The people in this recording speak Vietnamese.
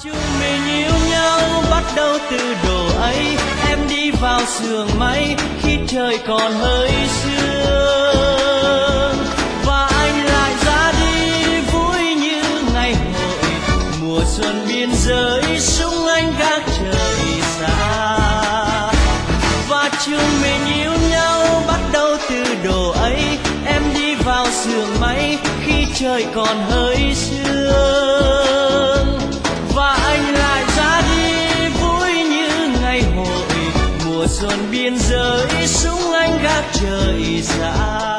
chúng mình yêu nhau bắt đầu từ độ ấy, em đi vào giường máy khi trời còn hơi sương, và anh lại ra đi vui như ngày hội mùa xuân biên giới, súng anh gác trời xa. Và chúng mình yêu nhau bắt đầu từ độ ấy, em đi vào giường máy khi trời còn hơi sương, và anh lại ra đi vui như ngày hội mùa xuân biên giới, súng anh gác trời xa.